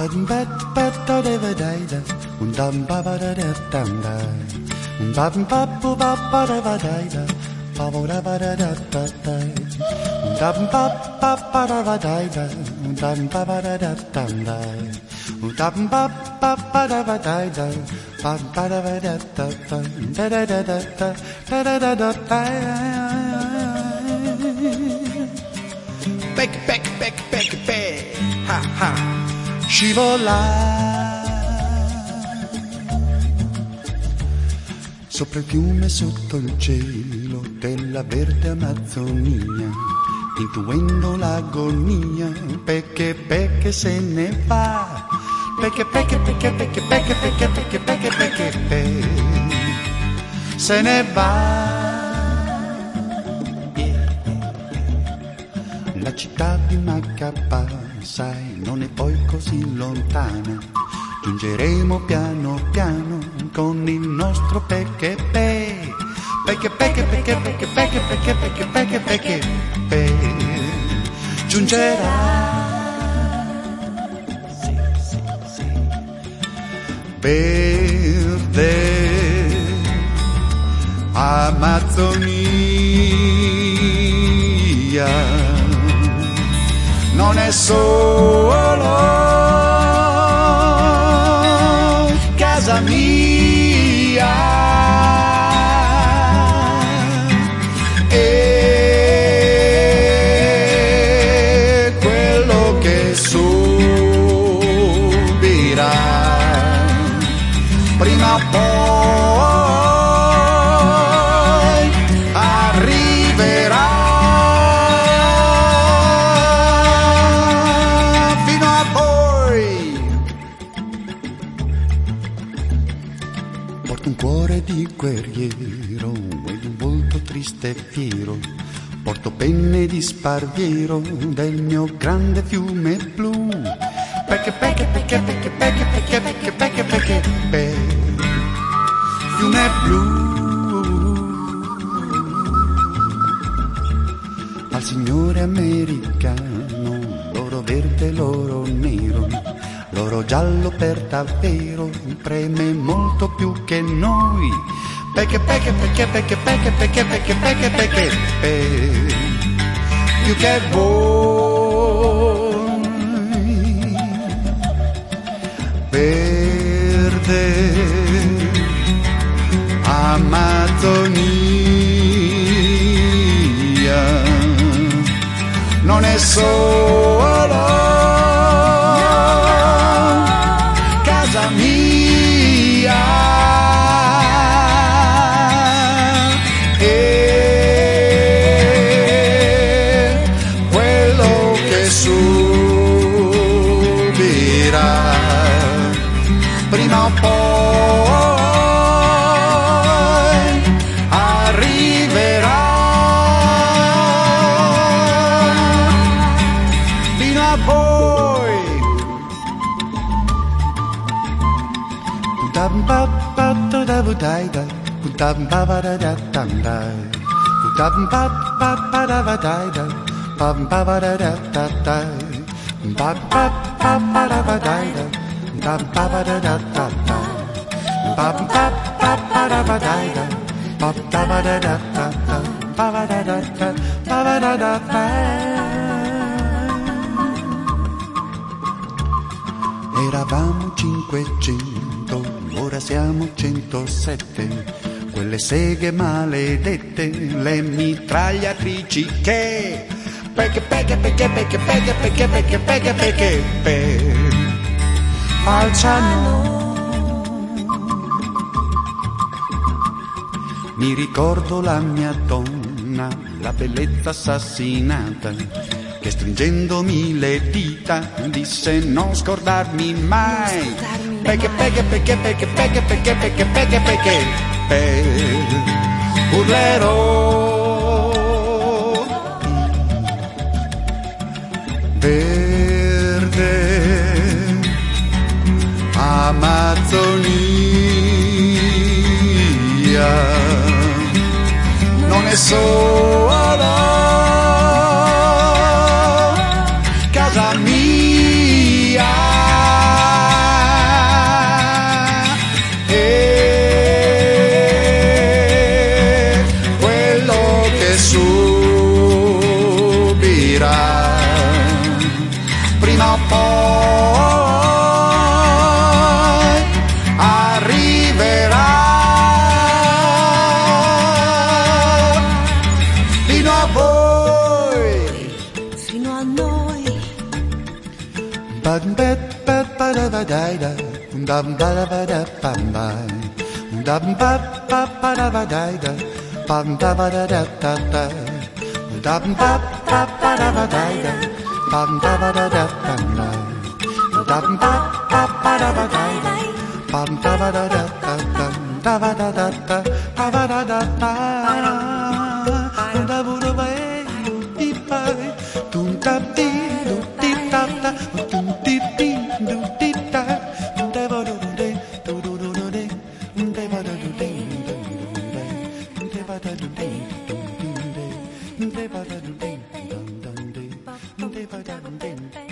ha ha, scivolare sopra il fiume, sotto il cielo della verde Amazzonia, intuendo l'agonia, perché se ne va, perché se ne va. La città di Macapá, sai, non è poi così lontana, giungeremo piano piano con il nostro perché giungerà. Verde Amazzonia non è solo casa mia, è quello che subirà prima o poi arriverà. Porto un cuore di guerriero ed un volto triste e fiero, porto penne di sparviero del mio grande fiume blu, perché fiume blu. Al signore americano, l'oro verde, l'oro nero, l'oro giallo per davvero preme molto più che noi, perché più che voi. Verde Amazzonia non è solo casa mia, è quello che subirà prima o poi arriverà fino a voi. Eravamo 500, ora siamo 107. Quelle seghe maledette, le mitragliatrici che falciano. Mi ricordo la mia donna, la bellezza assassinata, che stringendomi le dita disse non scordarmi mai, perché urlerò. Verde Amazzonia non è solo casa mia, Ding